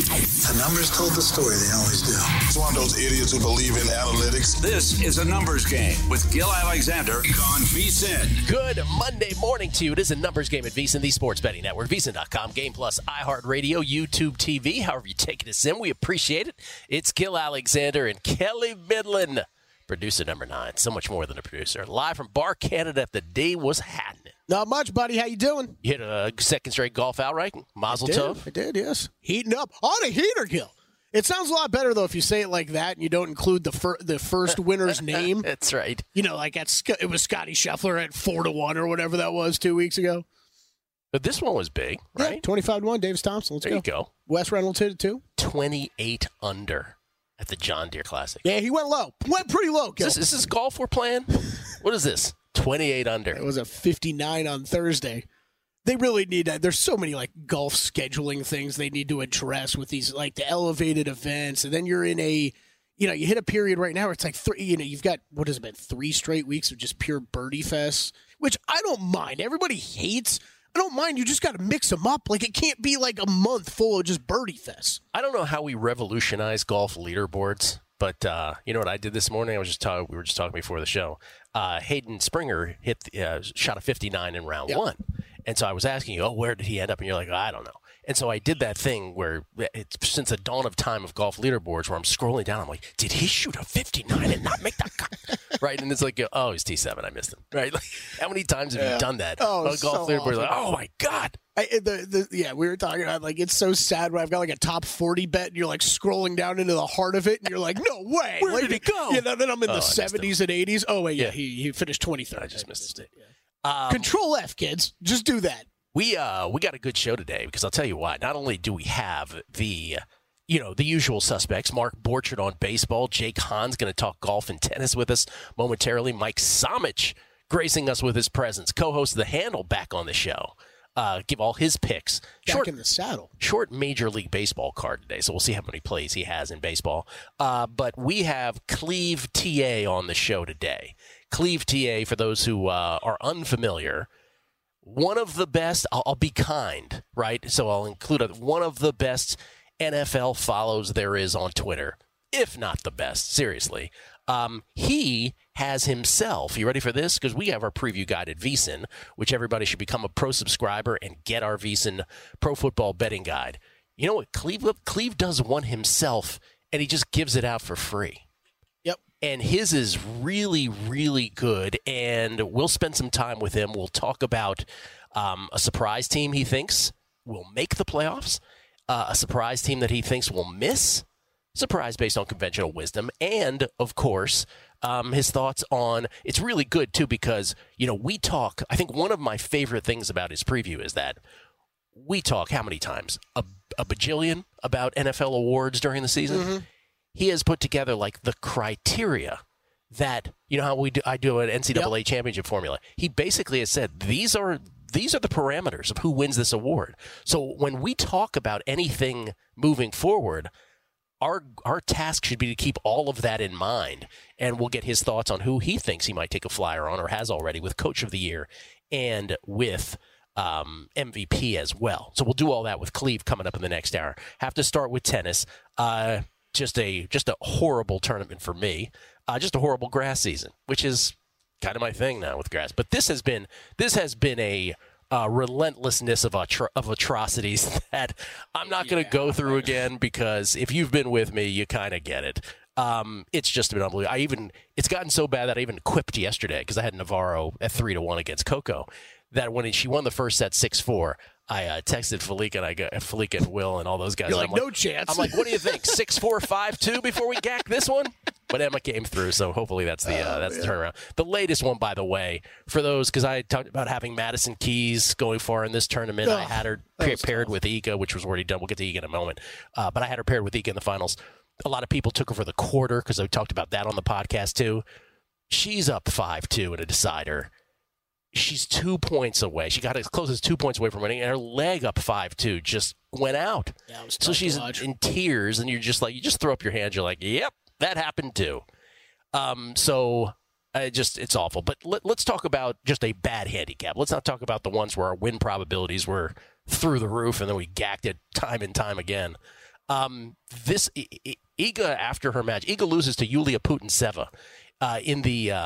The numbers told the story. They always do. It's one of those idiots who believe in analytics. This is a numbers game with Gil Alexander on VSiN. Good Monday morning to you. It is a numbers game at VSiN, the sports betting network. VSiN.com, Game Plus, iHeartRadio, YouTube TV. However you take us in, we appreciate it. It's Gil Alexander and Kelly Midland, producer number 9. So much more than a producer. Live from Bar Canada at the D was happening. Not much, buddy. How you doing? You hit a second straight golf outright. Mazel tov. I did, yes. Heating up. On a heater, Gil. It sounds a lot better, though, if you say it like that and you don't include the first winner's name. That's right. You know, like it was Scotty Scheffler at 4-1 or whatever that was 2 weeks ago. But this one was big, right? Yeah, 25-1, Davis Thompson. Let's go. There you go. Wes Reynolds hit it, too. 28 under at the John Deere Classic. Yeah, he went low. Went pretty low, Gil. Is this golf we're playing? What is this? 28 under. It was a 59 on Thursday. They really need that. There's so many like golf scheduling things they need to address with these like the elevated events, and then you're in a, you hit a period right now where it's like you've got what has it been 3 straight weeks of just pure birdie fests, which I don't mind. Everybody hates. I don't mind. You just got to mix them up. Like it can't be like a month full of just birdie fests. I don't know how we revolutionize golf leaderboards. But you know what I did this morning? We were just talking before the show. Hayden Springer shot a 59 in round 1. And so I was asking you, where did he end up? And you're like, I don't know. And so I did that thing where it's since the dawn of time of golf leaderboards where I'm scrolling down. I'm like, did he shoot a 59 and not make that cut? Right? And it's like, he's T7. I missed him. Right? Like, how many times have you done that? Oh, on golf leaderboards? Like, oh, my God. We were talking about like it's so sad when I've got like a top 40 bet and you're like scrolling down into the heart of it and you're like, no way. Where did he go? Then I'm in the 70s and 80s. Oh, wait, he finished 23rd. I just missed it. Control F, kids. Just do that. We got a good show today because I'll tell you why. Not only do we have the usual suspects, Mark Borchard on baseball, Jake Hahn's going to talk golf and tennis with us momentarily, Mike Somich gracing us with his presence, co-host of The Handle back on the show. Give all his picks. Back in the saddle. Short Major League Baseball card today, so we'll see how many plays he has in baseball. But we have Cleve TA on the show today. Cleve TA, for those who are unfamiliar, one of the best, I'll be kind, right? So I'll include one of the best NFL follows there is on Twitter, if not the best, seriously. He has himself, you ready for this? Because we have our preview guide at VSiN, which everybody should become a pro subscriber and get our VSiN Pro Football Betting Guide. You know what? Cleve does one himself, and he just gives it out for free. Yep. And his is really, really good, and we'll spend some time with him. We'll talk about a surprise team he thinks will make the playoffs, a surprise team that he thinks will miss, surprise based on conventional wisdom, and, of course, his thoughts on – it's really good, too, because, we talk – I think one of my favorite things about his preview is that we talk how many times? A bajillion about NFL awards during the season? Mm-hmm. He has put together, like, the criteria that – how I do an NCAA championship formula. He basically has said these are the parameters of who wins this award. So when we talk about anything moving forward – Our task should be to keep all of that in mind, and we'll get his thoughts on who he thinks he might take a flyer on or has already with Coach of the Year and with MVP as well. So we'll do all that with Cleve coming up in the next hour. Have to start with tennis. Just a horrible tournament for me. Just a horrible grass season, which is kind of my thing now with grass. But this has been a relentlessness of atrocities that I'm not going to go through again, because if you've been with me, you kind of get it. It's just been unbelievable. It's gotten so bad that I even quipped yesterday because I had Navarro at 3-1 against Coco, that when she won the first set 6-4, I texted Felica and Will and all those guys. You're like, no chance. I'm like, what do you think? 6-4, 5-2 before we gack this one? But Emma came through, so hopefully that's the turnaround. The latest one, by the way, for those, because I talked about having Madison Keys going far in this tournament. I had her paired with Iga, which was already done. We'll get to Iga in a moment. But I had her paired with Iga in the finals. A lot of people took her for the quarter because I talked about that on the podcast too. She's up 5-2 in a decider. She's 2 points away. She got as close as 2 points away from winning, and her leg up 5-2 just went out. Yeah, so she's in tears, and you're just like, you just throw up your hands. You're like, yep, that happened too. It's awful. But let's talk about just a bad handicap. Let's not talk about the ones where our win probabilities were through the roof, and then we gacked it time and time again. Iga, after her match, Iga loses to Yulia Putintseva in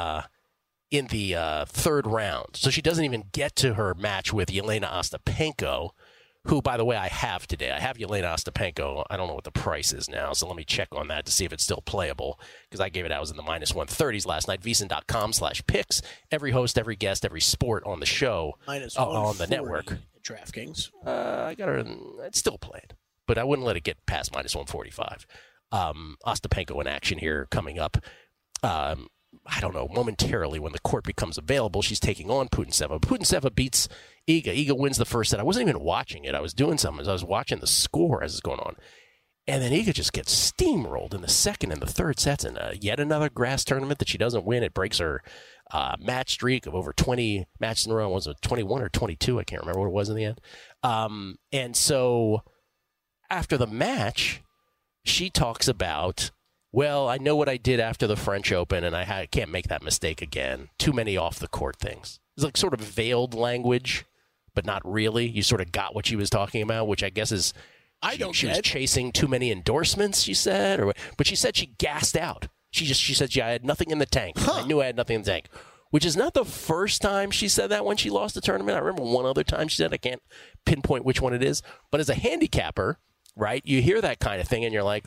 the third round. So she doesn't even get to her match with Yelena Ostapenko, who, by the way, I have today. I have Yelena Ostapenko. I don't know what the price is now, so let me check on that to see if it's still playable, because I gave it out. I was in the minus 130s last night. VSiN.com/picks. Every host, every guest, every sport on the show, minus on the network. DraftKings. I got her. It's still playing, but I wouldn't let it get past minus 145. Ostapenko in action here coming up. I don't know, momentarily when the court becomes available, she's taking on Putintseva. Putintseva beats Iga. Iga wins the first set. I wasn't even watching it. I was doing something. I was watching the score as it's going on. And then Iga just gets steamrolled in the second and the third sets in yet another grass tournament that she doesn't win. It breaks her match streak of over 20 matches in a row. Was it 21 or 22? I can't remember what it was in the end. And so after the match, she talks about, well, I know what I did after the French Open, and I can't make that mistake again. Too many off-the-court things. It's like sort of veiled language, but not really. You sort of got what she was talking about, which I guess is she was chasing too many endorsements, she said. But she said she gassed out. She said, I had nothing in the tank. Huh. I knew I had nothing in the tank, which is not the first time she said that when she lost the tournament. I remember one other time she said, I can't pinpoint which one it is. But as a handicapper, right, you hear that kind of thing, and you're like,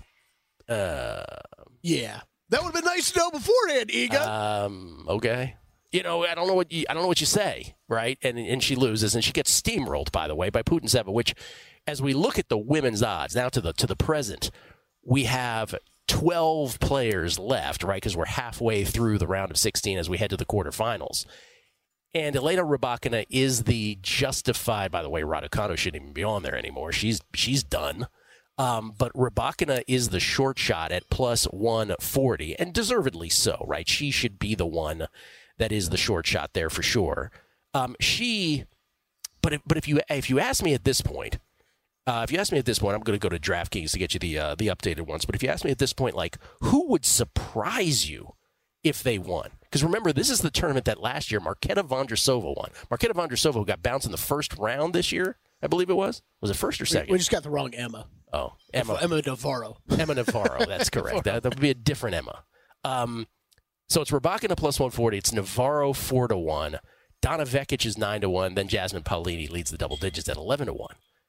yeah, that would have been nice to know beforehand, Iga. Okay. I don't know what you say, right? And she loses, and she gets steamrolled, by the way, by Putintseva. Which, as we look at the women's odds now to the present, we have 12 players left, right? Because we're halfway through the round of 16 as we head to the quarterfinals. And Elena Rybakina is the justified. By the way, Raducanu shouldn't even be on there anymore. She's done. But Rybakina is the short shot at plus 140, and deservedly so, right? She should be the one that is the short shot there for sure. But if you ask me at this point, I'm going to go to DraftKings to get you the updated ones. But if you ask me at this point, like, who would surprise you if they won? Because remember, this is the tournament that last year Marketa Vondrousova won. Marketa Vondrousova got bounced in the first round this year, I believe it was. Was it first or second? We just got the wrong Emma. Oh, Emma Navarro. Emma Navarro, that's correct. That would be a different Emma. So it's Rybakina plus 140. It's Navarro 4-1. Donna Vekic is 9-1. Then Jasmine Paolini leads the double digits at 11-1.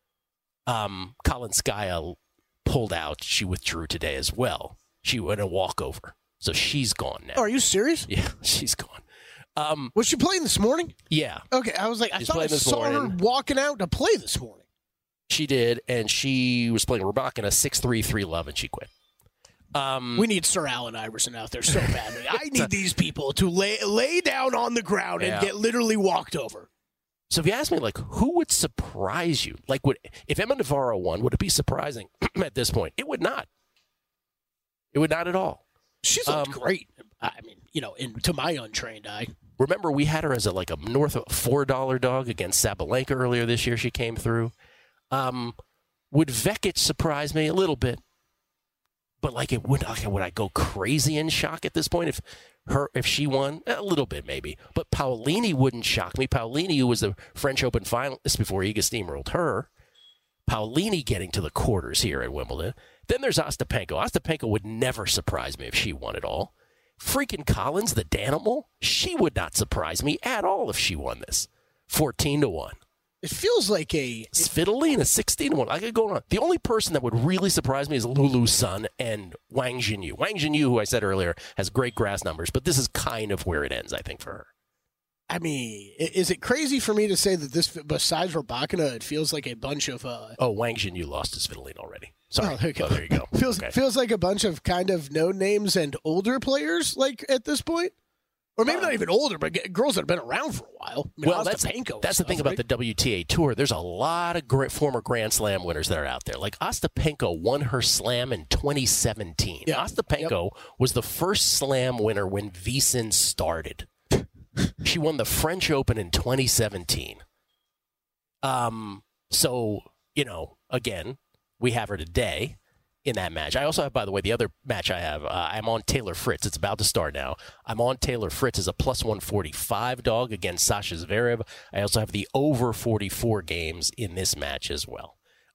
Kalinskaya pulled out. She withdrew today as well. She went a walkover. So she's gone now. Oh, are you serious? Yeah, she's gone. Was she playing this morning? Yeah. Okay, I was like, I thought I saw her walking out to play this morning. She did, and she was playing Rybakina 6-3, 3-love, and she quit. We need Sir Allen Iverson out there so badly. I need these people to lay down on the ground and get literally walked over. So if you ask me, like, who would surprise you? Like, if Emma Navarro won, would it be surprising at this point? It would not. It would not at all. She's looked great. I mean, to my untrained eye. Remember, we had her as a north of $4 dog against Sabalenka earlier this year. She came through. Would Vekic surprise me a little bit? But would I go crazy in shock at this point if she won? A little bit maybe. But Paolini wouldn't shock me. Paolini, who was the French Open finalist before Iga steamrolled her. Paolini getting to the quarters here at Wimbledon. Then there's Ostapenko. Ostapenko would never surprise me if she won it all. Freaking Collins, the Danimal, she would not surprise me at all if she won this. 14-1. It feels like Svitolina, 16-1. I could go on. The only person that would really surprise me is Lulu Sun and Wang Jinyu. Wang Jinyu, who I said earlier, has great grass numbers, but this is kind of where it ends, I think, for her. I mean, is it crazy for me to say that this, besides Rybakina, it feels like a bunch of... Wang Jinyu lost to Svitolina already. Sorry. There you go. Feels like a bunch of kind of no-names and older players, at this point? Or maybe not even older, but girls that have been around for a while. I mean, that's the thing about the WTA Tour. There's a lot of former Grand Slam winners that are out there. Like Ostapenko won her Slam in 2017. Yeah. Ostapenko was the first Slam winner when VSiN started. She won the French Open in 2017. So, again, we have her today in that match. I also have, by the way, the other match I have, I'm on Taylor Fritz. It's about to start now. I'm on Taylor Fritz as a plus 145 dog against Sasha Zverev. I also have the over 44 games in this match as well.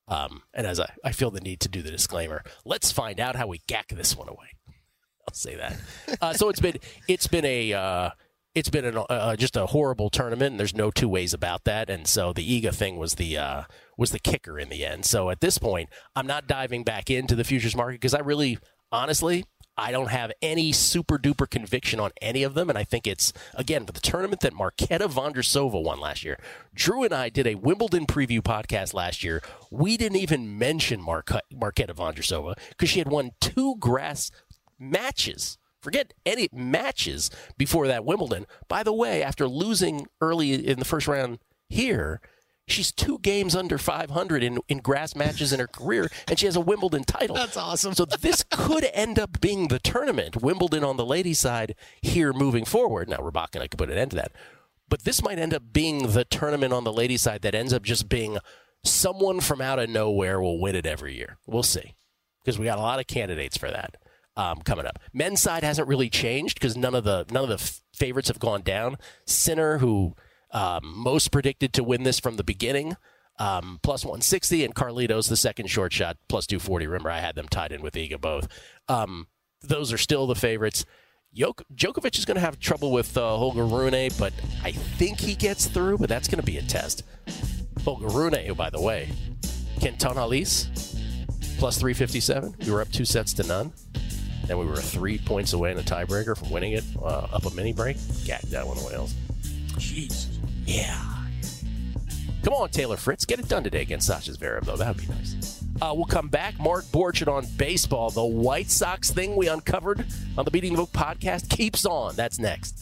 And as I feel the need to do the disclaimer, let's find out how we gack this one away. I'll say that. So it's been just a horrible tournament, and there's no two ways about that. And so the Iga thing was the kicker in the end. So at this point, I'm not diving back into the futures market because honestly, I don't have any super duper conviction on any of them. And I think it's, again, for the tournament that Marketa Vondrousova won last year. Drew and I did a Wimbledon preview podcast last year. We didn't even mention Marketa Vondrousova because she had won 2 grass matches. Forget any matches before that Wimbledon. By the way, after losing early in the first round here, she's 2 games under 500 in grass matches in her career, and she has a Wimbledon title. That's awesome. So this could end up being the tournament, Wimbledon on the ladies' side here moving forward. Now, Rybakina could put an end to that. But this might end up being the tournament on the ladies' side that ends up just being someone from out of nowhere will win it every year. We'll see, because we got a lot of candidates for that coming up. Men's side hasn't really changed because none of the favorites have gone down. Sinner, who most predicted to win this from the beginning, plus 160, and Carlitos, the second short shot, plus 240. Remember, I had them tied in with Iga both. Those are still the favorites. Djokovic is going to have trouble with Holger Rune, but I think he gets through, but that's going to be a test. Holger Rune, who, by the way, Quinton Halys, plus 357. We were up 2-0. Then we were 3 points away in a tiebreaker from winning it up a mini break. Gacked that one away else. Jeez. Yeah. Come on, Taylor Fritz. Get it done today against Sasha Zverev, though. That would be nice. We'll come back. Mark Borchardt on baseball. The White Sox thing we uncovered on the Beating the Book podcast keeps on. That's next.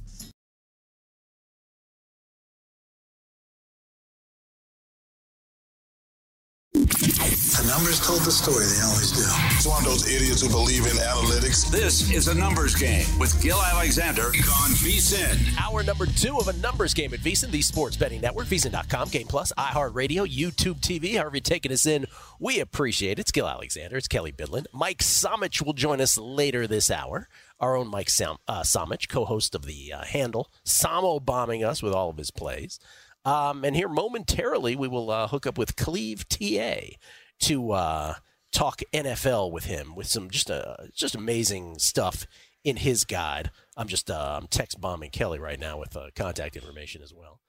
The numbers told the story. They always do. It's one of those idiots who believe in analytics. This is A Numbers Game with Gil Alexander on VSiN. Hour number 2 of A Numbers Game at VSiN, the sports betting network, VSiN.com, Game Plus, iHeartRadio, YouTube TV. However you're taking us in, we appreciate it. It's Gil Alexander. It's Kelly Bidlin. Mike Somich will join us later this hour. Our own Mike Somich, co-host of the Handle, Samo bombing us with all of his plays. And here momentarily, we will hook up with Cleve TA to talk NFL with him with some just amazing stuff in his guide. I'm text bombing Kelly right now with contact information as well.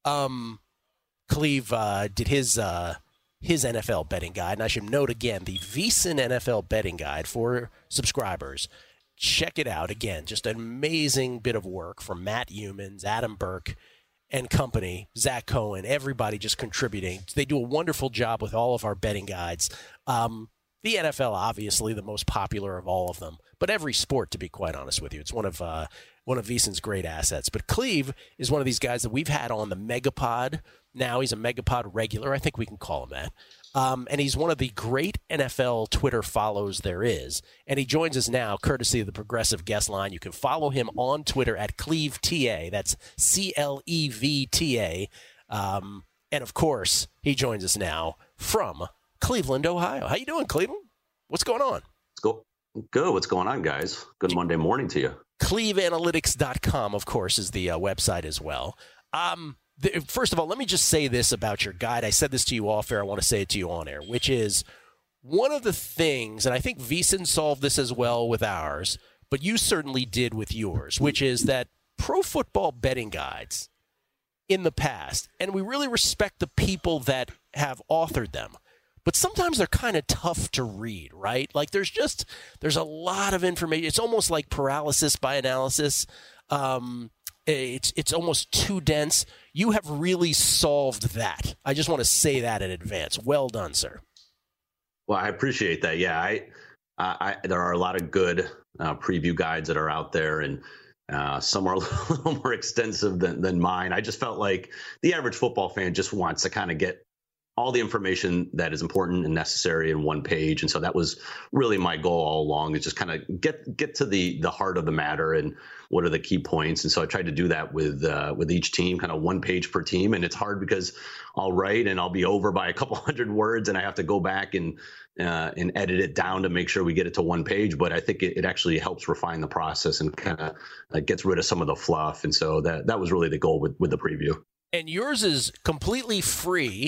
Cleve did his NFL betting guide, and I should note again the VSiN NFL betting guide for subscribers. Check it out again. Just an amazing bit of work from Matt Humans, Adam Burke, and company, Zach Cohen, everybody just contributing. They do a wonderful job with all of our betting guides. The NFL, obviously, the most popular of all of them, but every sport, to be quite honest with you, it's one of VSiN's great assets. But Cleve is one of these guys that we've had on the Megapod. Now he's a Megapod regular. I think we can call him that. And he's one of the great NFL Twitter follows there is. And he joins us now, courtesy of the Progressive Guest Line. You can follow him on Twitter at CleveTA. That's CLEVTA. And, of course, he joins us now from Cleveland, Ohio. How you doing, Cleveland? What's going on? Good. What's going on, guys? Good Monday morning to you. CleveAnalytics.com, of course, is the website as well. First of all, let me just say this about your guide. I said this to you off air. I want to say it to you on air, which is one of the things, and I think VSiN solved this as well with ours, but you certainly did with yours, which is that pro football betting guides in the past, and we really respect the people that have authored them, but sometimes they're kind of tough to read, right? Like there's a lot of information. It's almost like paralysis by analysis. It's almost too dense. You have really solved that. I just want to say that in advance. Well done, sir. Well, I appreciate that. Yeah, there are a lot of good preview guides that are out there, and some are a little more extensive than mine. I just felt like the average football fan just wants to kind of get all the information that is important and necessary in one page. And so that was really my goal all along, is just kind of get to the heart of the matter and what are the key points. And so I tried to do that with each team, kind of one page per team. And it's hard because I'll write and I'll be over by a couple hundred words and I have to go back and edit it down to make sure we get it to one page. But I think it actually helps refine the process and kind of gets rid of some of the fluff. And so that was really the goal with the preview. And yours is completely free.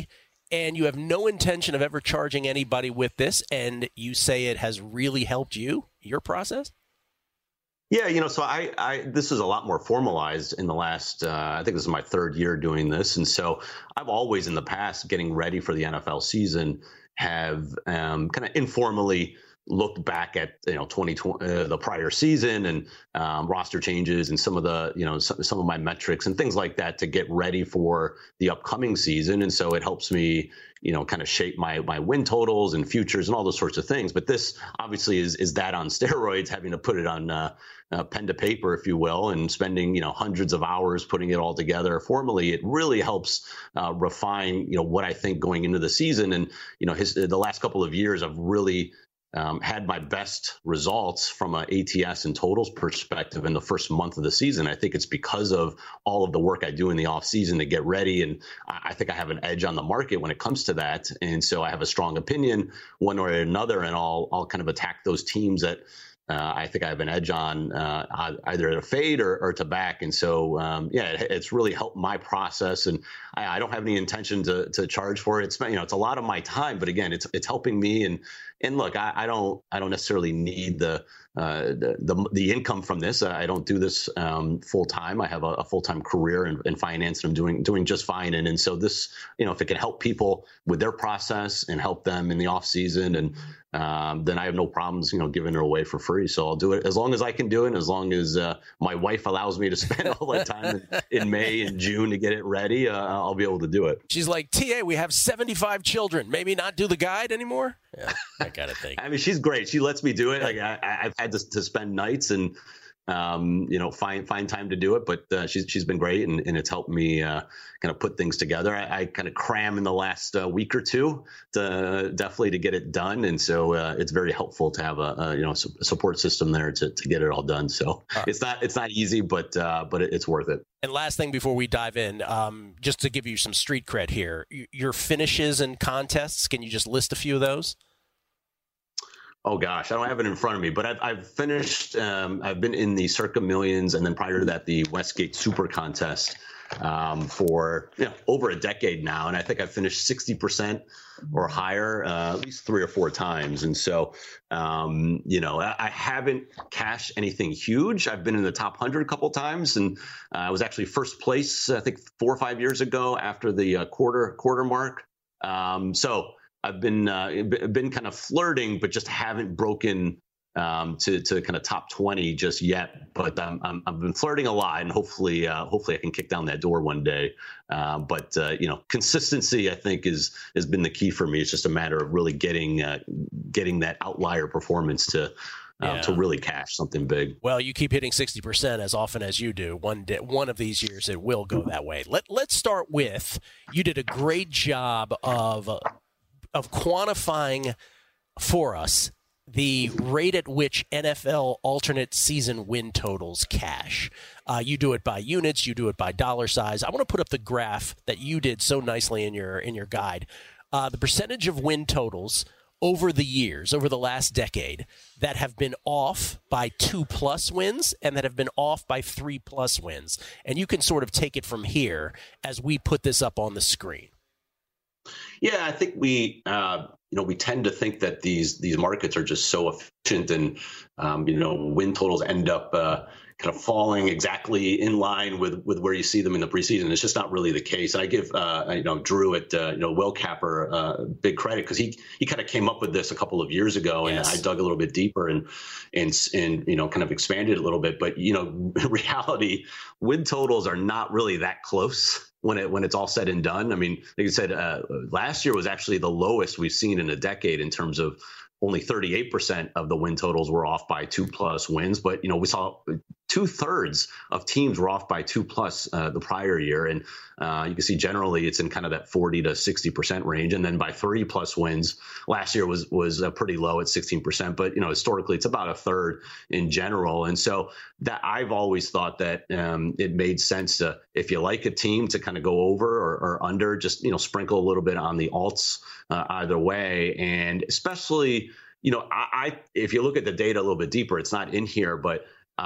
and you have no intention of ever charging anybody with this, and you say it has really helped your process? Yeah, so I this is a lot more formalized in the last, I think this is my third year doing this. And so I've always in the past, getting ready for the NFL season, have kind of informally looked back at 2020, the prior season, and roster changes and some of the some of my metrics and things like that to get ready for the upcoming season. And so it helps me kind of shape my win totals and futures and all those sorts of things. But this obviously is that on steroids, having to put it on pen to paper, if you will, and spending hundreds of hours putting it all together formally. It really helps refine what I think going into the season. And the last couple of years I've really had my best results from an ATS and totals perspective in the first month of the season. I think it's because of all of the work I do in the off season to get ready. And I think I have an edge on the market when it comes to that. And so I have a strong opinion one or another, and I'll kind of attack those teams that I think I have an edge on either to fade or to back. And so, it's really helped my process. And I don't have any intention to charge for it. It's a lot of my time, but again, it's helping me. And look, I don't necessarily need the income from this. I don't do this full time. I have a full time career in finance, and I'm doing just fine. And so this, if it can help people with their process and help them in the off season, and then I have no problems, giving it away for free. So I'll do it as long as I can do it, and as long as my wife allows me to spend all that time in May and June to get it ready. I'll be able to do it. She's like, TA, we have 75 children. Maybe not do the guide anymore. Yeah, I gotta think. I mean, she's great. She lets me do it. Like I've had to spend nights and find time to do it, but she's been great, and it's helped me kind of put things together. I kind of cram in the last week or two to definitely to get it done, and so it's very helpful to have a support system there to get it all done. So it's not easy, but it's worth it. And last thing before we dive in, just to give you some street cred here, your finishes and contests, can you just list a few of those? Oh gosh, I don't have it in front of me, but I've finished. I've been in the Circa Millions, and then prior to that, the Westgate Super Contest for over a decade now, and I think I've finished 60% or higher at least 3 or 4 times. And so, I haven't cashed anything huge. I've been in the top 100 a couple times, and I was actually first place I think 4 or 5 years ago after the quarter mark. So I've been kind of flirting, but just haven't broken to kind of top 20 just yet. But I've been flirting a lot, and hopefully I can kick down that door one day. But consistency, I think, has been the key for me. It's just a matter of really getting that outlier performance to really cash something big. Well, you keep hitting 60% as often as you do. One of these years, it will go that way. Let's start with, you did a great job of quantifying for us the rate at which NFL alternate season win totals cash. You do it by units, you do it by dollar size. I want to put up the graph that you did so nicely in your guide. The percentage of win totals over the years, over the last decade, that have been off by 2+ wins and that have been off by 3+ wins. And you can sort of take it from here as we put this up on the screen. Yeah, I think we tend to think that these markets are just so efficient, and win totals end up kind of falling exactly in line with where you see them in the preseason. It's just not really the case. I give Drew at Will Capper big credit, because he kind of came up with this a couple of years ago, and I dug a little bit deeper and kind of expanded a little bit. But in reality, win totals are not really that close when it's all said and done. I mean, like you said, last year was actually the lowest we've seen in a decade in terms of only 38% of the win totals were off by 2+ wins. But, we saw 2/3 of teams were off by 2+ the prior year. And you can see generally it's in kind of that 40 to 60% range. And then by 3+ wins, last year was pretty low at 16%. But, historically, it's about 1/3 in general. And so that I've always thought that it made sense to, if you like a team, to kind of go over or under, just, sprinkle a little bit on the alts either way. And especially, if you look at the data a little bit deeper, it's not in here, but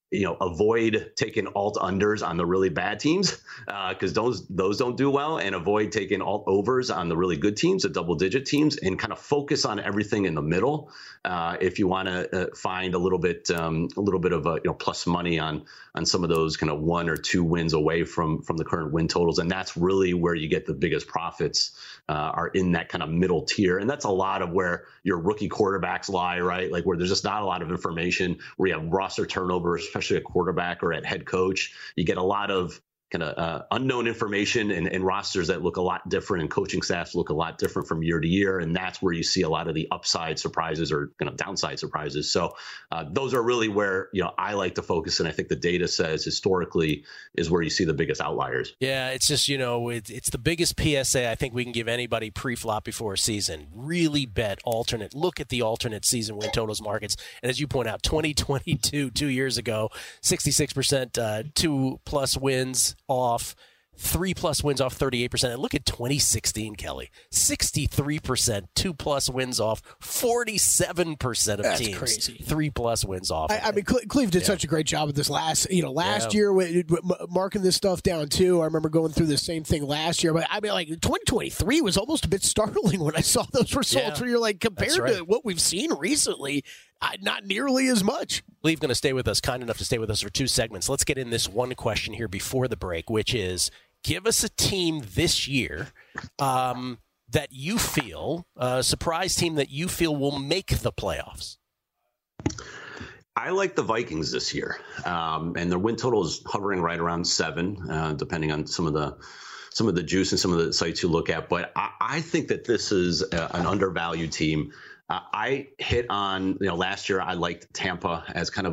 avoid taking alt unders on the really bad teams because those don't do well, and avoid taking alt overs on the really good teams, the double digit teams, and kind of focus on everything in the middle. If you want to find a little bit of a plus money on some of those kind of 1 or 2 wins away from the current win totals, and that's really where you get the biggest profits are in that kind of middle tier, and that's a lot of where your rookie quarterbacks lie, right? Like where there's just not a lot of information, where you have roster turnover, especially at quarterback or at head coach. You get a lot of kind of unknown information and rosters that look a lot different, and coaching staffs look a lot different from year to year. And that's where you see a lot of the upside surprises or kind of downside surprises. So those are really where, I like to focus. And I think the data says historically is where you see the biggest outliers. Yeah, it's just, it's the biggest PSA I think we can give anybody pre-flop before a season. Really bet alternate. Look at the alternate season win totals markets. And as you point out, 2022, 2 years ago, 66% 2+ wins off, 3+ wins off 38%. And look at 2016, Kelly, 63% 2+ wins off, 47% of That's teams crazy. 3+ wins off. I mean, Cleve did such a great job with this last year, marking this stuff down too. I remember going through the same thing last year, but I mean, like 2023 was almost a bit startling when I saw those results. Where you're like, compared to what we've seen recently, not nearly as much. Cleve going to stay with us, kind enough to stay with us for 2 segments. Let's get in this one question here before the break, which is, give us a team this year that you feel, a surprise team that you feel will make the playoffs. I like the Vikings this year, and their win total is hovering right around 7, depending on some of the juice and some of the sites you look at. But I think that this is an undervalued team. I hit on, last year I liked Tampa as kind of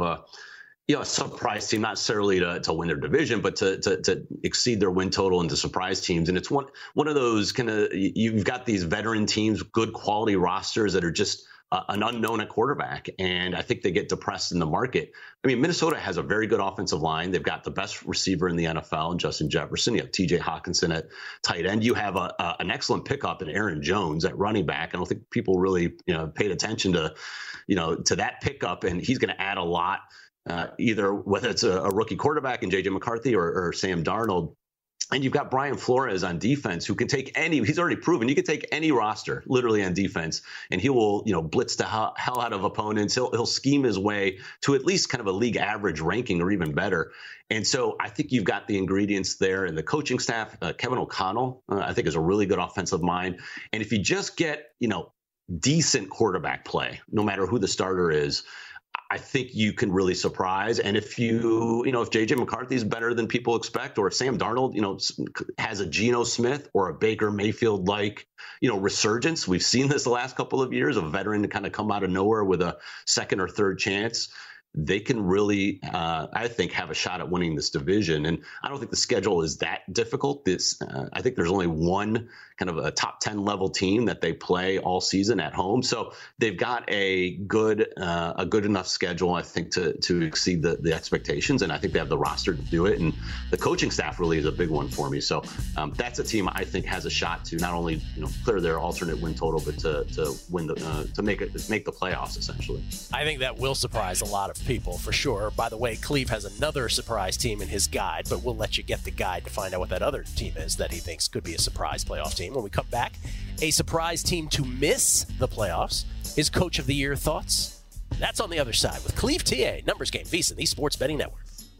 a surprise team, not necessarily to win their division, but to exceed their win total and to surprise teams. And it's one of those kind of, you've got these veteran teams, good quality rosters that are just an unknown at quarterback. And I think they get depressed in the market. I mean, Minnesota has a very good offensive line. They've got the best receiver in the NFL, Justin Jefferson. You have TJ Hawkinson at tight end. You have an excellent pickup in Aaron Jones at running back. I don't think people really, paid attention to that pickup, and he's going to add a lot. Either whether it's a rookie quarterback in J.J. McCarthy or Sam Darnold. And you've got Brian Flores on defense who can take he's already proven you can take any roster literally on defense, and he will, blitz the hell out of opponents. He'll scheme his way to at least kind of a league average ranking or even better. And so I think you've got the ingredients there, and the coaching staff, Kevin O'Connell, I think is a really good offensive mind. And if you just get, decent quarterback play, no matter who the starter is, I think you can really surprise. And if if J.J. McCarthy is better than people expect, or if Sam Darnold, has a Geno Smith or a Baker Mayfield like, resurgence, we've seen this the last couple of years, a veteran to kind of come out of nowhere with a second or third chance, they can really, I think, have a shot at winning this division. And I don't think the schedule is that difficult. I think there's only one kind of a top 10 level team that they play all season at home. So they've got a good enough schedule, I think, to exceed the expectations. And I think they have the roster to do it. And the coaching staff really is a big one for me. So that's a team I think has a shot to not only clear their alternate win total, but to win to make the playoffs essentially. I think that will surprise a lot of people for sure. By the way, Cleve has another surprise team in his guide, but we'll let you get the guide to find out what that other team is that he thinks could be a surprise playoff team. When we come back, a surprise team to miss the playoffs. His Coach of the Year thoughts? That's on the other side with Cleve TA, Numbers Game, VSiN, the Sports Betting Network.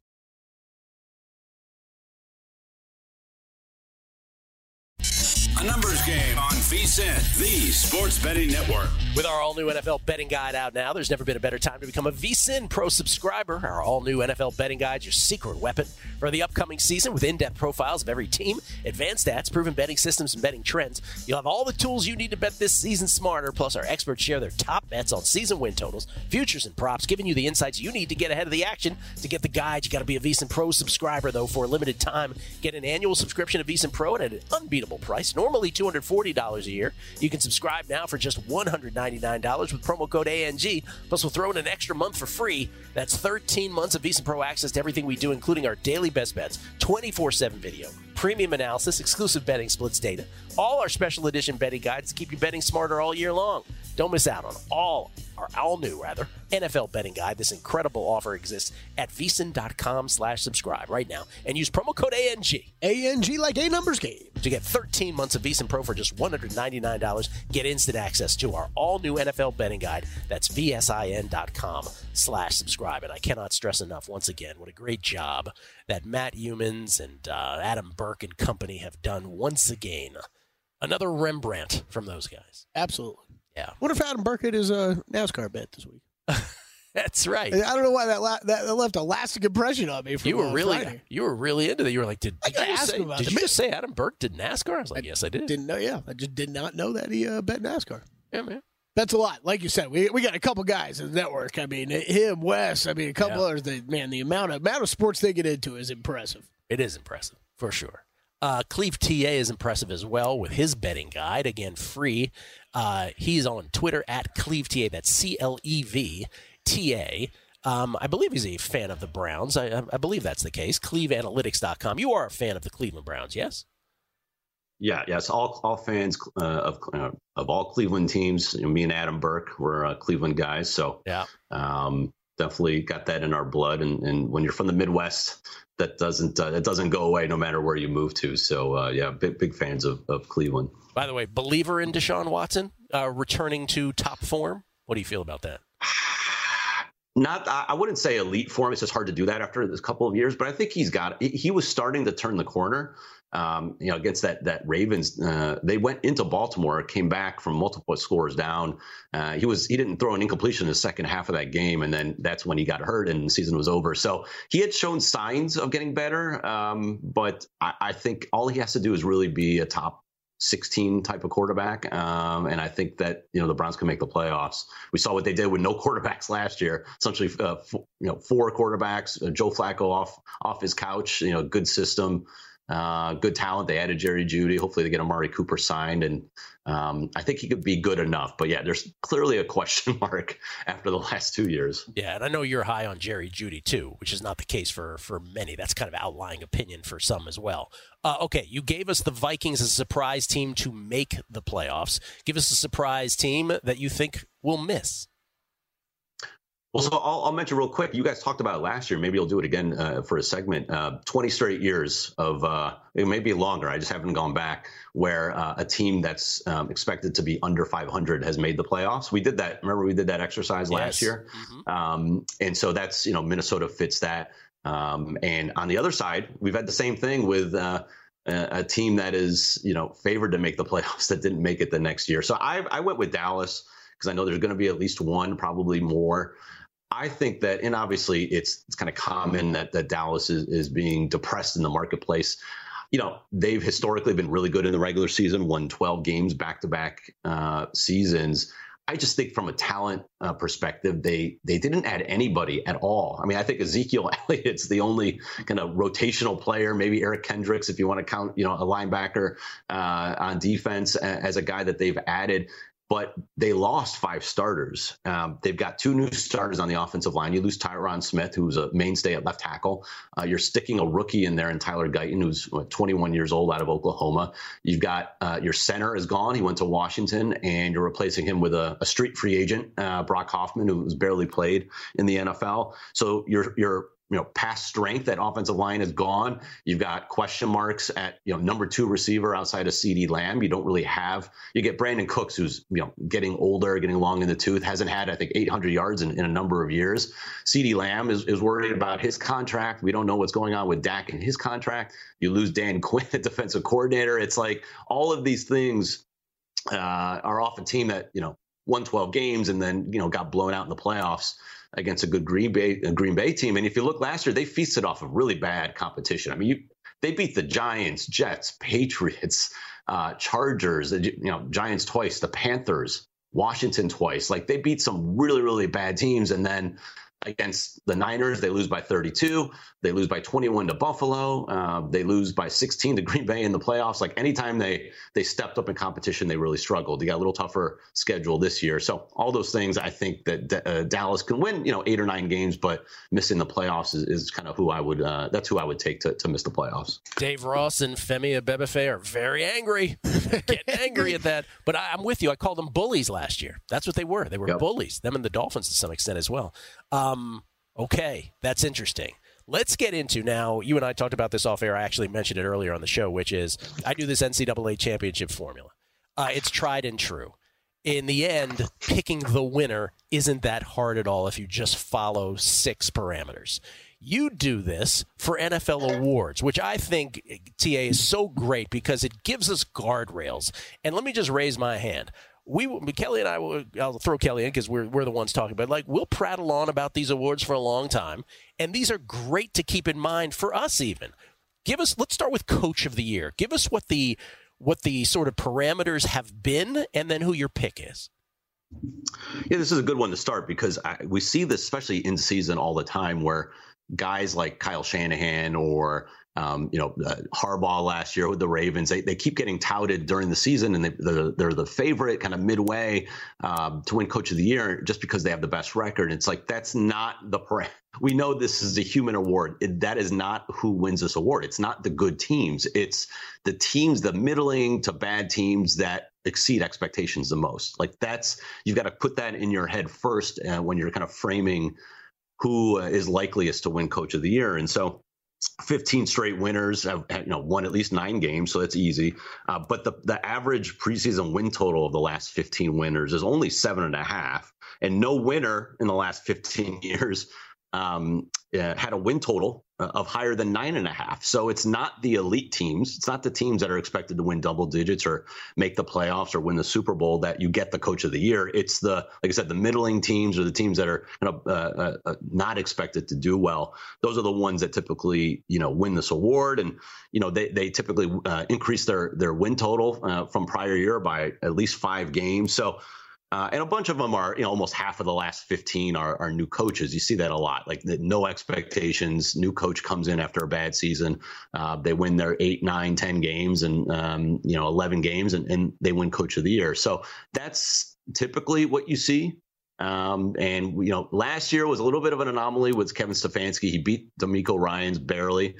A Numbers Game on VSiN, the Sports Betting Network. With our all-new NFL betting guide out now, there's never been a better time to become a VSiN Pro subscriber. Our all-new NFL betting guide, your secret weapon for the upcoming season, with in-depth profiles of every team, advanced stats, proven betting systems, and betting trends. You'll have all the tools you need to bet this season smarter, plus our experts share their top bets on season win totals, futures, and props, giving you the insights you need to get ahead of the action. To get the guide, you got to be a VSiN Pro subscriber, though, for a limited time. Get an annual subscription to VSiN Pro at an unbeatable price, normally $240 a year. You can subscribe now for just $199 with promo code ANG. Plus, we'll throw in an extra month for free. That's 13 months of VSiN Pro access to everything we do, including our daily best bets, 24/7 video, premium analysis, exclusive betting splits data, all our special edition betting guides to keep you betting smarter all year long. Don't miss out on all new NFL betting guide. This incredible offer exists at VSiN.com/subscribe right now and use promo code ANG. ANG like A numbers game. To get 13 months of VSiN Pro for just $199, get instant access to our all new NFL betting guide. That's VSIN.com/subscribe. And I cannot stress enough, once again, what a great job that Matt Humans and Adam Burke and company have done once again. Another Rembrandt from those guys. Absolutely. Yeah. Wonder if Adam Burke hit his NASCAR bet this week. That's right. I don't know why that left a lasting impression on me. From, you were really Friday. into that. You were like, did you just say Adam Burke did NASCAR? I was like, yes, I did. Didn't know. Yeah, I just did not know that he bet NASCAR. Yeah, man. That's a lot. Like you said, we got a couple guys in the network. I mean, him, Wes. I mean, a couple others. The amount of sports they get into is impressive. It is impressive for sure. Cleve TA is impressive as well with his betting guide. Again, free. He's on Twitter at Cleve TA. That's CLEV TA. I believe he's a fan of the Browns. I believe that's the case. CleveAnalytics.com. You are a fan of the Cleveland Browns, yes? Yeah, yes. All fans of all Cleveland teams. Me and Adam Burke, we're Cleveland guys. So yeah, definitely got that in our blood. And when you're from the Midwest, that doesn't go away no matter where you move to. So yeah, big fans of Cleveland. By the way, believer in Deshaun Watson returning to top form. What do you feel about that? I wouldn't say elite form. It's just hard to do that after this couple of years. But I think he was starting to turn the corner. Against that Ravens, they went into Baltimore, came back from multiple scores down. He didn't throw an incompletion in the second half of that game, and then that's when he got hurt and the season was over. So he had shown signs of getting better, but I think all he has to do is really be a top 16 type of quarterback, and I think that the Browns can make the playoffs. We saw what they did with no quarterbacks last year. Essentially, 4 quarterbacks. Joe Flacco off his couch. Good system. Good talent. They added Jerry Jeudy. Hopefully they get Amari Cooper signed, and I think he could be good enough. But yeah, there's clearly a question mark after the last 2 years. Yeah, and I know you're high on Jerry Jeudy too, which is not the case for many. That's kind of outlying opinion for some as well. Okay, you gave us the Vikings as a surprise team to make the playoffs. Give us a surprise team that you think will miss. Well, so I'll mention real quick. You guys talked about it last year. Maybe you'll do it again for a segment. 20 straight years of it may be longer. I just haven't gone back where a team that's expected to be under 500 has made the playoffs. We did that. Remember, we did that exercise last year. Mm-hmm. And so that's Minnesota fits that. And on the other side, we've had the same thing with a team that is favored to make the playoffs that didn't make it the next year. So I went with Dallas because I know there's going to be at least one, probably more. I think that, and obviously it's kind of common that Dallas is being depressed in the marketplace. They've historically been really good in the regular season, won 12 games back-to-back seasons. I just think from a talent perspective, they didn't add anybody at all. I mean, I think Ezekiel Elliott's the only kind of rotational player, maybe Eric Kendricks, if you want to count, a linebacker on defense as a guy that they've added. But they lost 5 starters. They've got 2 new starters on the offensive line. You lose Tyron Smith, who's a mainstay at left tackle. You're sticking a rookie in there in Tyler Guyton, who's 21 years old out of Oklahoma. You've got your center is gone. He went to Washington, and you're replacing him with a street free agent, Brock Hoffman, who's barely played in the NFL. So you're past strength at offensive line is gone. You've got question marks at, number 2 receiver outside of CeeDee Lamb. You don't really have, you get Brandon Cooks, who's, getting older, getting long in the tooth, hasn't had, I think, 800 yards in a number of years. CeeDee Lamb is worried about his contract. We don't know what's going on with Dak and his contract. You lose Dan Quinn, the defensive coordinator. It's like all of these things are off a team that, won 12 games and then, got blown out in the playoffs against a good Green Bay team. And if you look last year, they feasted off of really bad competition. I mean, they beat the Giants, Jets, Patriots, Chargers, Giants twice, the Panthers, Washington twice. Like, they beat some really, really bad teams. And then against the Niners, they lose by 32. They lose by 21 to Buffalo. They lose by 16 to Green Bay in the playoffs. Like anytime they stepped up in competition, they really struggled. They got a little tougher schedule this year. So all those things, I think that Dallas can win, 8 or 9 games, but missing the playoffs is kind of who I would. That's who I would take to miss the playoffs. Dave Ross and Femi Abebefe are very angry, getting angry at that. But I'm with you. I called them bullies last year. That's what they were. They were bullies. Them and the Dolphins to some extent as well. Okay, that's interesting. Let's get into now. You and I talked about this off air. I actually mentioned it earlier on the show, which is I do this NCAA championship formula. It's tried and true. In the end, picking the winner isn't that hard at all if you just follow 6 parameters. You do this for NFL awards, which I think, TA, is so great because it gives us guardrails. And let me just raise my hand. Kelly and I'll throw Kelly in because we're the ones talking, but we'll prattle on about these awards for a long time, and these are great to keep in mind for us even. Let's start with Coach of the Year. Give us what the sort of parameters have been, and then who your pick is. Yeah, this is a good one to start because we see this, especially in season all the time, where guys like Kyle Shanahan or Harbaugh last year with the Ravens, they keep getting touted during the season, and they're the favorite kind of midway to win Coach of the Year just because they have the best record. It's like that's not we know this is a human award. That is not who wins this award. It's not the good teams. It's the teams, the middling to bad teams that exceed expectations the most. You've got to put that in your head first when you're kind of framing who is likeliest to win Coach of the Year. And so 15 straight winners have won at least 9 games, so that's easy. But the average preseason win total of the last 15 winners is only 7.5, and no winner in the last 15 years had a win total of higher than 9.5. So it's not the elite teams. It's not the teams that are expected to win double digits or make the playoffs or win the Super Bowl that you get the Coach of the Year. It's the middling teams or the teams that are kind of not expected to do well. Those are the ones that typically, win this award. And, they typically increase their win total from prior year by at least 5 games. So, and a bunch of them are, almost half of the last 15 are new coaches. You see that a lot, no expectations. New coach comes in after a bad season. They win their 8, 9, 10 games and, 11 games and they win Coach of the Year. So that's typically what you see. Last year was a little bit of an anomaly with Kevin Stefanski. He beat DeMeco Ryans barely,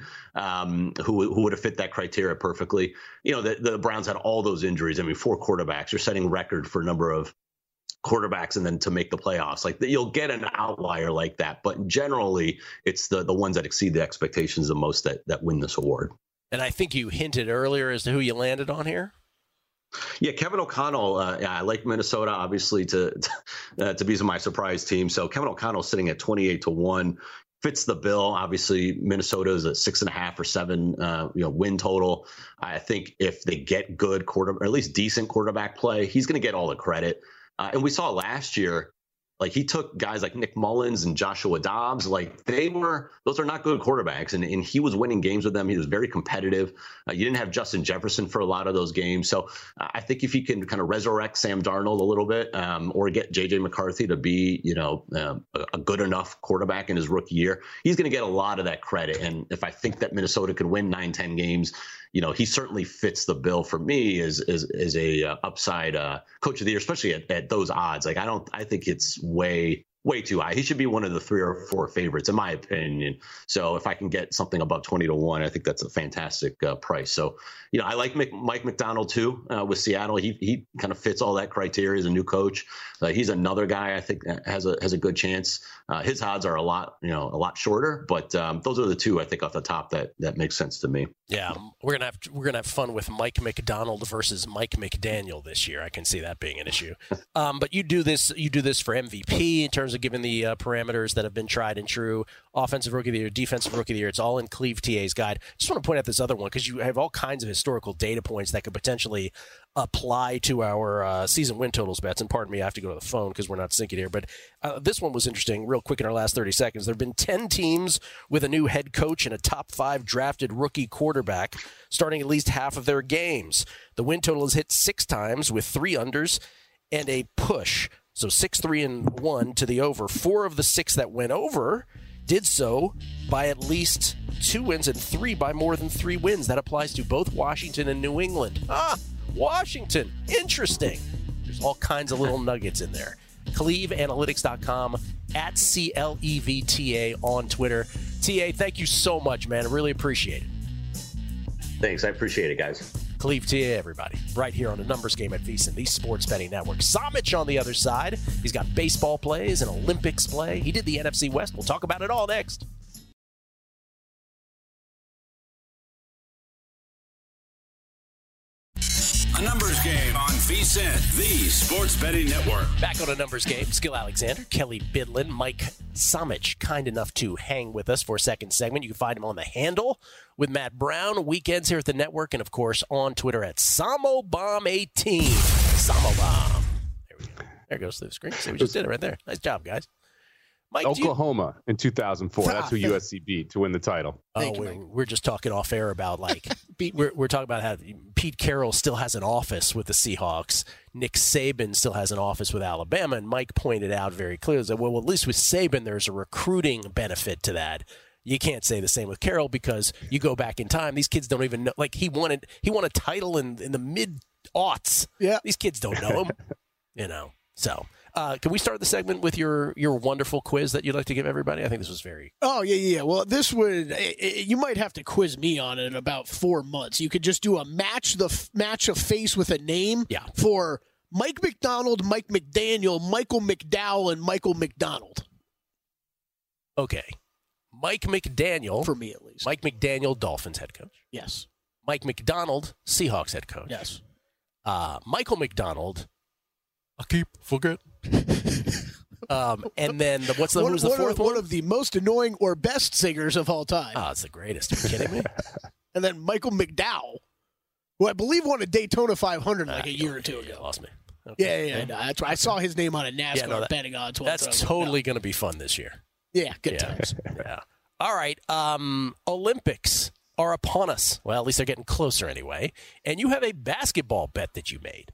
who would have fit that criteria perfectly. The Browns had all those injuries. 4 quarterbacks. You're setting record for number of quarterbacks and then to make the playoffs. You'll get an outlier like that, but generally it's the ones that exceed the expectations the most that win this award. And I think you hinted earlier as to who you landed on here. Yeah, Kevin O'Connell. I like Minnesota, obviously, to be my surprise team. So Kevin O'Connell sitting at 28-1 fits the bill. Obviously, Minnesota is a 6.5 or 7 win total. I think if they get good or at least decent quarterback play, he's going to get all the credit. And we saw last year, he took guys like Nick Mullins and Joshua Dobbs. Those are not good quarterbacks. And he was winning games with them. He was very competitive. You didn't have Justin Jefferson for a lot of those games. So I think if you can kind of resurrect Sam Darnold a little bit or get J.J. McCarthy to be, a good enough quarterback in his rookie year, he's going to get a lot of that credit. And if I think that Minnesota could win 9, 10 games, he certainly fits the bill for me as a upside Coach of the Year, especially at those odds. I think it's way too high. He should be one of the 3 or 4 favorites, in my opinion. So if I can get something above 20-1, I think that's a fantastic price. So, I like Mike McDonald too with Seattle. He kind of fits all that criteria as a new coach. He's another guy I think has a good chance. His odds are a lot shorter, but those are the 2 I think off the top that makes sense to me. Yeah, we're gonna have fun with Mike McDonald versus Mike McDaniel this year. I can see that being an issue. But you do this for MVP in terms of giving the parameters that have been tried and true. Offensive Rookie of the Year, Defensive Rookie of the Year. It's all in Cleve TA's guide. Just want to point out this other one because you have all kinds of historical data points that could potentially apply to our season win totals bets. And pardon me, I have to go to the phone because we're not syncing here. But this one was interesting. Real quick in our last 30 seconds, there have been 10 teams with a new head coach and a top 5 drafted rookie quarterback starting at least half of their games. The win total is hit 6 times with 3 unders and a push. So 6-3-1 to the over. 4 of the 6 that went over did so by at least 2 wins and 3 by more than 3 wins. That applies to both Washington and New England. Washington. Interesting. There's all kinds of little nuggets in there. CleveAnalytics.com, at CLEVTA on Twitter. TA, thank you so much, man. I really appreciate it. Thanks. I appreciate it, guys. Cleve TA, everybody. Right here on the Numbers Game at VSiN, the Sports Betting Network. Samich on the other side. He's got baseball plays and Olympics play. He did the NFC West. We'll talk about it all next. A Numbers Game on VSiN, the Sports Betting Network. Back on a Numbers Game, Skill Alexander, Kelly Bidlin, Mike Samich, kind enough to hang with us for a second segment. You can find him on The Handle with Matt Brown, weekends here at the network, and, of course, on Twitter at SamoBomb18. SamoBomb. There we go. There goes through the screen. See, we just did it right there. Nice job, guys. Mike, Oklahoma in 2004. That's who USC beat to win the title. We're just talking off air about, like, we're talking about how Pete Carroll still has an office with the Seahawks. Nick Saban still has an office with Alabama. And Mike pointed out very clearly that, well, at least with Saban, there's a recruiting benefit to that. You can't say the same with Carroll because you go back in time. These kids don't even know. Like, he won a title in the mid-aughts. Yeah. These kids don't know him, So, can we start the segment with your wonderful quiz that you'd like to give everybody? I think this was very... Oh, yeah. Well, this would... You might have to quiz me on it in about 4 months. You could just do a match a face with a name for Mike McDonald, Mike McDaniel, Michael McDowell, and Michael McDonald. Okay. Mike McDaniel. For me, at least. Mike McDaniel, Dolphins head coach. Yes. Mike McDonald, Seahawks head coach. Yes. Michael McDonald... forget. And then who's the fourth one? One of the most annoying or best singers of all time. Oh, it's the greatest. Are you kidding me? And then Michael McDowell, who I believe won a Daytona 500 a year or two ago. Lost me. Okay. Yeah. No, that's right. I saw his name on a NASCAR betting odds. That's totally going to be fun this year. Yeah, good times. Yeah. All right. Olympics are upon us. Well, at least they're getting closer anyway. And you have a basketball bet that you made.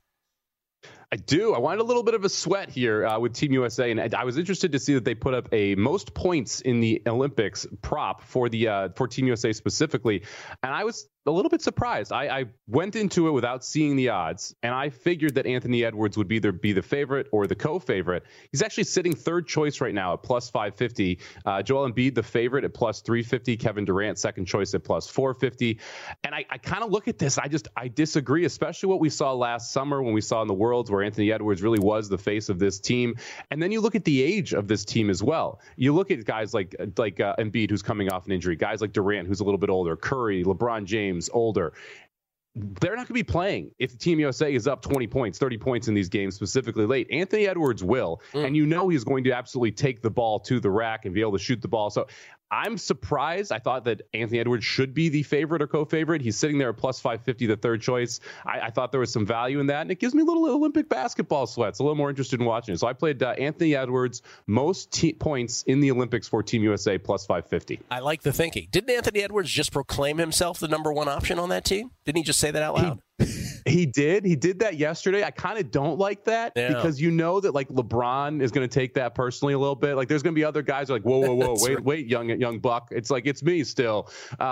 I do. I wanted a little bit of a sweat here with Team USA, and I was interested to see that they put up a most points in the Olympics prop for Team USA specifically, and I was a little bit surprised. I went into it without seeing the odds, and I figured that Anthony Edwards would either be the favorite or the co-favorite. He's actually sitting third choice right now at plus 550. Joel Embiid, the favorite, at plus 350. Kevin Durant, second choice at plus 450. And I kind of look at this. I disagree, especially what we saw last summer when we saw in the Worlds where Anthony Edwards really was the face of this team. And then you look at the age of this team as well. You look at guys like Embiid, who's coming off an injury, guys like Durant, who's a little bit older, Curry, LeBron James, older. They're not going to be playing if Team USA is up 20 points, 30 points in these games, specifically late. Anthony Edwards will, and he's going to absolutely take the ball to the rack and be able to shoot the ball. So I'm surprised. I thought that Anthony Edwards should be the favorite or co-favorite. He's sitting there at plus 550, the third choice. I thought there was some value in that, and it gives me a little Olympic basketball sweats, a little more interested in watching it. So I played Anthony Edwards, most points in the Olympics for Team USA, plus 550. I like the thinking. Didn't Anthony Edwards just proclaim himself the number one option on that team? Didn't he just say that out loud? He did. He did that yesterday. I kind of don't like that because you know that like LeBron is going to take that personally a little bit. Like there's going to be other guys who are like, whoa, wait, young buck. It's like, it's me still.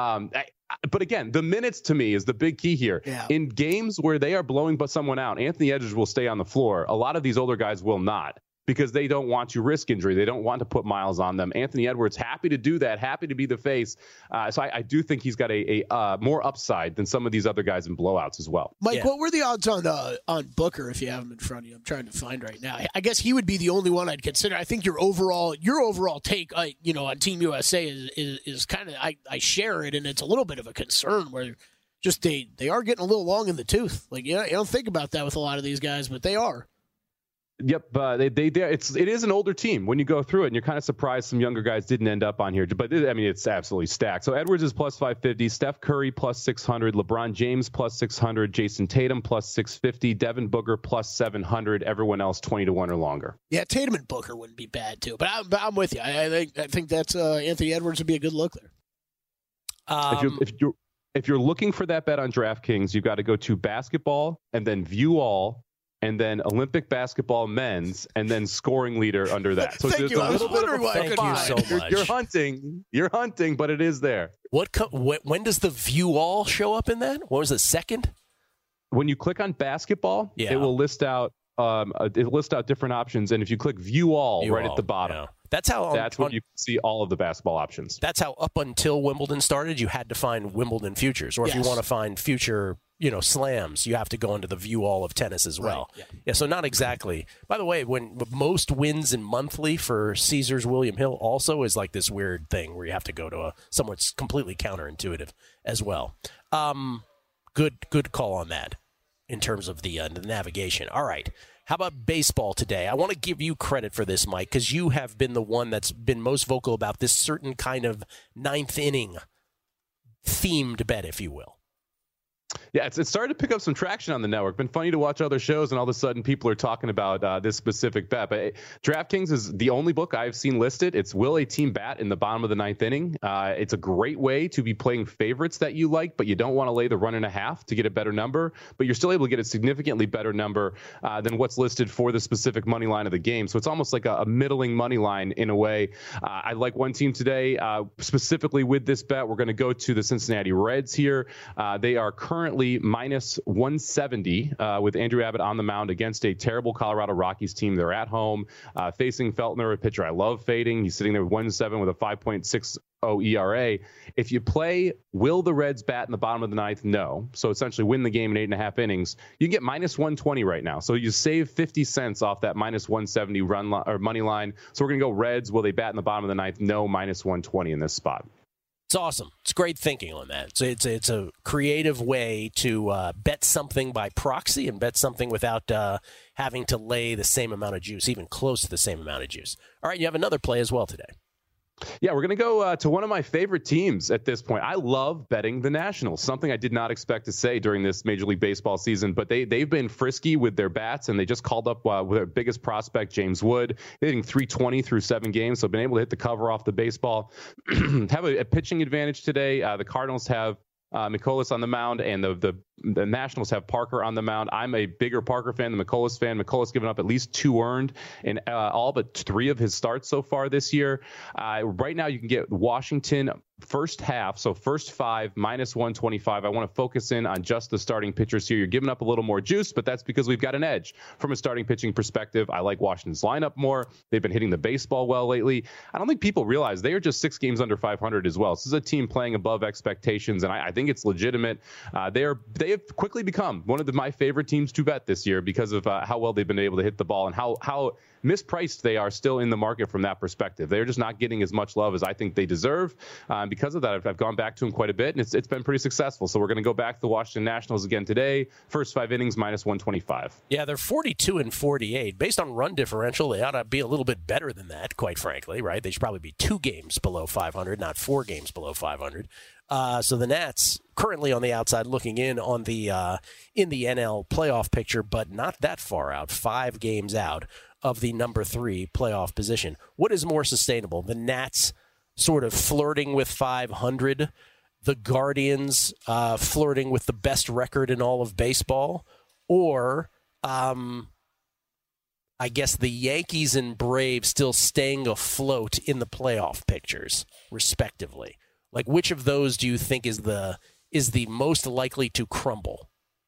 But again, the minutes to me is the big key here. Yeah. In games where they are blowing someone out, Anthony Edwards will stay on the floor. A lot of these older guys will not, because they don't want to risk injury. They don't want to put miles on them. Anthony Edwards, happy to do that, happy to be the face. So I do think he's got a more upside than some of these other guys in blowouts as well. Mike, what were the odds on Booker if you have him in front of you? I'm trying to find right now. I guess he would be the only one I'd consider. I think your overall take, on Team USA is kind of, I share it, and it's a little bit of a concern where just they are getting a little long in the tooth. Like, you don't think about that with a lot of these guys, but they are. Yep, it is an older team when you go through it, and you're kind of surprised some younger guys didn't end up on here. But it's absolutely stacked. So Edwards is plus 550, Steph Curry plus 600, LeBron James plus 600, Jason Tatum plus 650, Devin Booker plus 700. Everyone else 20-1 or longer. Yeah, Tatum and Booker wouldn't be bad too. But I'm with you. I think that's Anthony Edwards would be a good look there. If you're looking for that bet on DraftKings, you've got to go to basketball and then view all. and then Olympic basketball men's, and then scoring leader under that. So Thank you. a little bit of a Thank you so much. You're hunting, but it is there. When does the view all show up in that? What was it, second? When you click on basketball, it will list out different options, and if you click view all at the bottom, that's when you see all of the basketball options. That's how up until Wimbledon started, you had to find Wimbledon futures, or if you want to find future slams, you have to go into the view all of tennis as well. Right. Yeah, so not exactly. By the way, when most wins in monthly for Caesars William Hill also is like this weird thing where you have to go to somewhat completely counterintuitive as well. Good call on that in terms of the navigation. All right. How about baseball today? I want to give you credit for this, Mike, because you have been the one that's been most vocal about this certain kind of ninth inning themed bet, if you will. Yeah, it's started to pick up some traction on the network. Been funny to watch other shows, and all of a sudden people are talking about this specific bet. But DraftKings is the only book I've seen listed. It's will a team bat in the bottom of the ninth inning. It's a great way to be playing favorites that you like, but you don't want to lay the 1.5 to get a better number. But you're still able to get a significantly better number than what's listed for the specific money line of the game. So it's almost like a middling money line in a way. I like one team today, specifically with this bet. We're going to go to the Cincinnati Reds here. They are currently minus 170 with Andrew Abbott on the mound against a terrible Colorado Rockies team. They're at home facing Feltner, a pitcher I love fading. He's sitting there with 1.7 with a 5.60 ERA. If you play, will the Reds bat in the bottom of the ninth? No. So essentially win the game in 8.5 innings. You can get minus 120 right now. So you save 50 cents off that minus 170 money line. So we're going to go Reds. Will they bat in the bottom of the ninth? No, minus 120 in this spot. It's awesome. It's great thinking on that. So it's a creative way to bet something by proxy and bet something without having to lay the same amount of juice, even close to the same amount of juice. All right, you have another play as well today. Yeah, we're going to go to one of my favorite teams at this point. I love betting the Nationals, something I did not expect to say during this Major League Baseball season, but they've been frisky with their bats, and they just called up with their biggest prospect, James Wood, hitting .320 through 7 games, so been able to hit the cover off the baseball. Have a pitching advantage today. The Cardinals have McCullers on the mound, and the Nationals have Parker on the mound. I'm a bigger Parker fan than McCullers fan. McCullers given up at least 2 earned in all but 3 of his starts so far this year. Right now, you can get Washington first half, so first 5 minus 125. I want to focus in on just the starting pitchers here. You're giving up a little more juice, but that's because we've got an edge from a starting pitching perspective. I like Washington's lineup more. They've been hitting the baseball well lately. I don't think people realize they are just 6 games under 500 as well. This is a team playing above expectations, and I think it's legitimate. They have quickly become one of my favorite teams to bet this year because of how well they've been able to hit the ball and how mispriced they are still in the market from that perspective. They're just not getting as much love as I think they deserve. Because of that, I've gone back to them quite a bit, and it's been pretty successful. So we're going to go back to the Washington Nationals again today. First 5 innings, minus 125. Yeah, they're 42 and 48. Based on run differential, they ought to be a little bit better than that, quite frankly, right? They should probably be 2 games below 500, not 4 games below 500. So the Nats currently on the outside looking in on the in the NL playoff picture, but not that far out, 5 games out of the number 3 playoff position. What is more sustainable? The Nats sort of flirting with 500, the Guardians flirting with the best record in all of baseball, or I guess the Yankees and Braves still staying afloat in the playoff pictures, respectively. Like, which of those do you think is the most likely to crumble?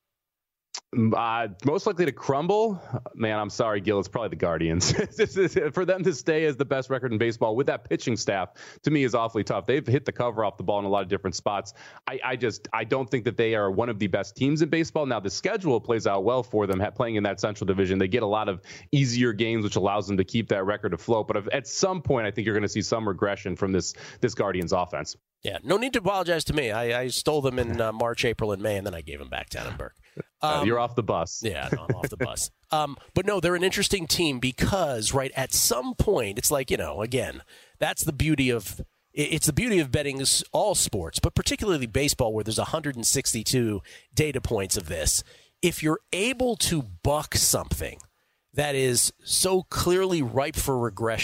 Most likely to crumble? Man, I'm sorry, Gil. It's probably the Guardians. For them to stay as the best record in baseball with that pitching staff, to me, is awfully tough. They've hit the cover off the ball in a lot of different spots. I don't think that they are one of the best teams in baseball. Now, the schedule plays out well for them, playing in that Central Division. They get a lot of easier games, which allows them to keep that record afloat. But at some point, I think you're going to see some regression from this Guardians offense. Yeah, no need to apologize to me. I stole them in March, April, and May, and then I gave them back to Annenberg. You're off the bus. Yeah, no, I'm off the bus. But no, they're an interesting team because, right, at some point, it's like, again, that's the beauty of it's the beauty of betting all sports, but particularly baseball, where there's 162 data points of this. If you're able to buck something that is so clearly ripe for regression,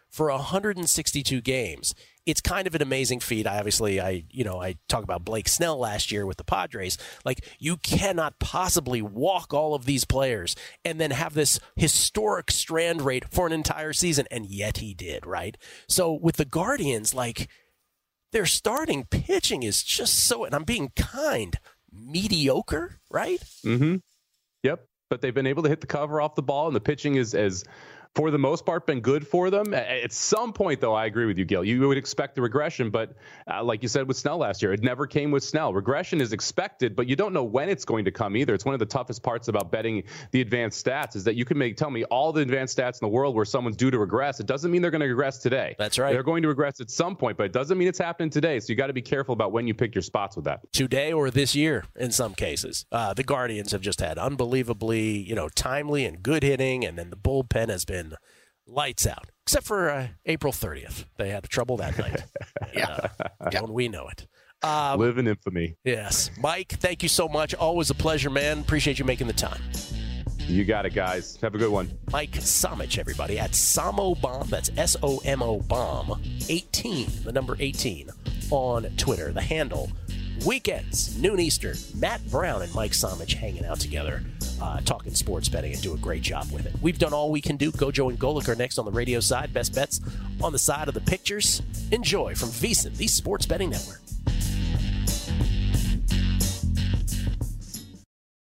for 162 games. It's kind of an amazing feat. I talk about Blake Snell last year with the Padres. Like, you cannot possibly walk all of these players and then have this historic strand rate for an entire season, and yet he did, right? So with the Guardians, like, their starting pitching is just so, and I'm being kind, mediocre, right? Mm-hmm. Yep. But they've been able to hit the cover off the ball, and the pitching is for the most part, been good for them. At some point, though, I agree with you, Gil. You would expect the regression, but like you said with Snell last year, it never came with Snell. Regression is expected, but you don't know when it's going to come either. It's one of the toughest parts about betting the advanced stats is that you can tell me all the advanced stats in the world where someone's due to regress. It doesn't mean they're going to regress today. That's right. They're going to regress at some point, but it doesn't mean it's happening today. So you got to be careful about when you pick your spots with that. Today or this year, in some cases. The Guardians have just had unbelievably, timely and good hitting, and then the bullpen has been lights out, except for April 30th. They had trouble that night. Don't we know it? Live in infamy. Yes. Mike, thank you so much. Always a pleasure, man. Appreciate you making the time. You got it, guys. Have a good one. Mike Somich, everybody, at SomoBomb. That's SOMO Bomb 18, the number 18, on Twitter. The handle, weekends, noon Eastern. Matt Brown and Mike Somich hanging out together, talking sports betting, and do a great job with it. We've done all we can do. Gojo and Golic are next on the radio side. Best bets on the side of the pictures. Enjoy from VSiN, the Sports Betting Network.